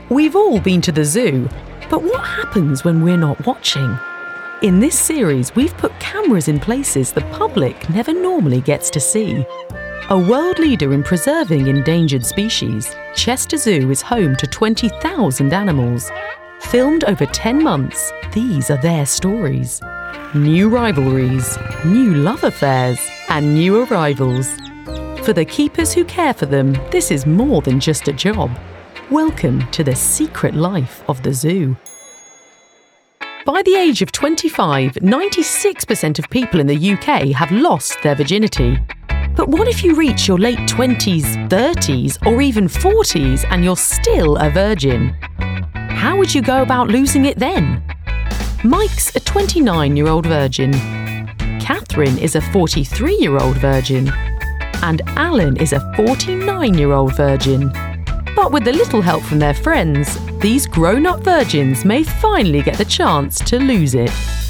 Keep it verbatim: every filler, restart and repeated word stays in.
We've all been to the zoo, but what happens when we're not watching? In this series, we've put cameras in places the public never normally gets to see. A world leader in preserving endangered species, Chester Zoo is home to twenty thousand animals. Filmed over ten months, these are their stories. New rivalries, new love affairs, and new arrivals. For the keepers who care for them, this is more than just a job. Welcome to the secret life of the zoo. By the age of twenty-five, ninety-six percent of people in the U K have lost their virginity. But what if you reach your late twenties, thirties, or even forties and you're still a virgin? How would you go about losing it then? Mike's a twenty-nine-year-old virgin. Catherine is a forty-three-year-old virgin. And Alan is a forty-nine-year-old virgin. But with a little help from their friends, these grown-up virgins may finally get the chance to lose it.